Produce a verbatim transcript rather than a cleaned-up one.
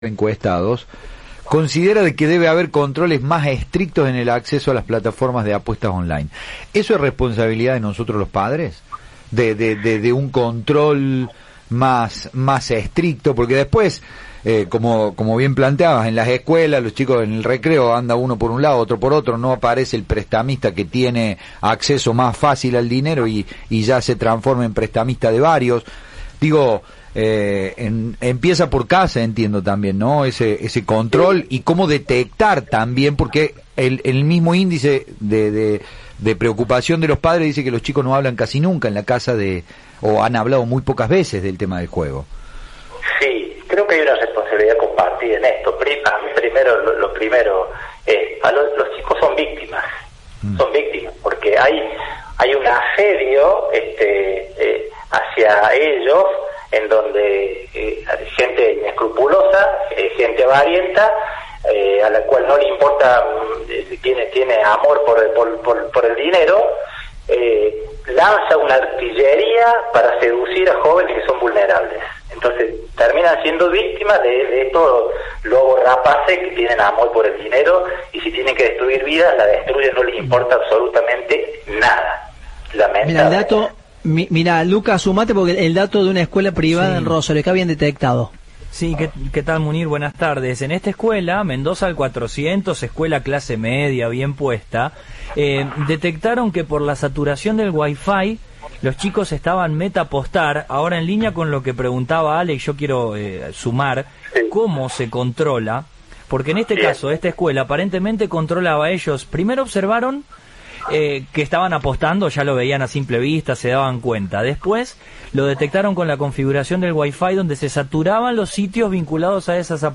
encuestados, considera de que debe haber controles más estrictos en el acceso a las plataformas de apuestas online. ¿Eso es responsabilidad de nosotros los padres? De, de, de, de un control más, más estricto, porque después, eh, como, como bien planteabas, en las escuelas, los chicos en el recreo anda uno por un lado, otro por otro, no aparece el prestamista que tiene acceso más fácil al dinero y, y ya se transforma en prestamista de varios. Digo, eh, en, empieza por casa, entiendo también, ¿no? Ese ese control y cómo detectar también, porque el, el mismo índice de, de, de preocupación de los padres dice que los chicos no hablan casi nunca en la casa de, o han hablado muy pocas veces del tema del juego. Sí, creo que hay una responsabilidad compartida en esto. Primero, lo, lo primero, eh, a los, los chicos son víctimas, mm. son víctimas, porque hay hay un asedio este, eh, hacia ellos, en donde eh, hay gente inescrupulosa, eh, gente avarienta, eh, a la cual no le importa, eh, tiene tiene amor por, por, por, por el dinero, eh, lanza una artillería para seducir a jóvenes que son vulnerables. Entonces terminan siendo víctimas de, de estos lobos rapaces que tienen amor por el dinero, y si tienen que destruir vidas, la destruyen, no les importa absolutamente nada. Mira, el dato, mi, mira, Lucas, sumate porque el dato de una escuela privada sí. en Rosario, que habían detectado. Sí, ¿qué, ¿qué tal, Munir? Buenas tardes. En esta escuela, Mendoza al cuatrocientos, escuela clase media, bien puesta, eh, detectaron que por la saturación del Wi-Fi, los chicos estaban meta apostar. Ahora, en línea con lo que preguntaba Alex, yo quiero eh, sumar cómo se controla, porque en este caso, esta escuela aparentemente controlaba a ellos. Primero observaron Eh, que estaban apostando, ya lo veían a simple vista, se daban cuenta. Después lo detectaron con la configuración del Wi-Fi, donde se saturaban los sitios vinculados a esas apuestas.